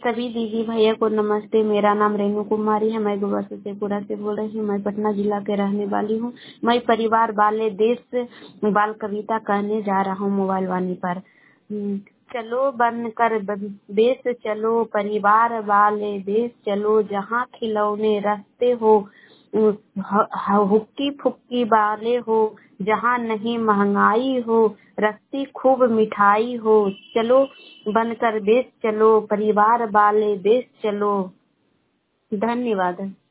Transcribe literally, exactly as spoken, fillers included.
सभी दीदी भैया को नमस्ते। मेरा नाम रेणु कुमारी है। मैं गोवा से शेखपुरा से बोल रही हूँ। मैं पटना जिला के रहने वाली हूँ। मैं परिवार वाले देश बाल कविता कहने जा रहा हूँ मोबाइल वाणी पर। हम्म, चलो बनकर ब- बेस चलो परिवार वाले देश चलो, जहाँ खिलौने रखते हो ह- ह- हुक्की फुक्की वाले हो, जहाँ नहीं महंगाई हो, रखती खूब मिठाई हो। चलो बनकर बेस चलो परिवार वाले देश चलो। धन्यवाद।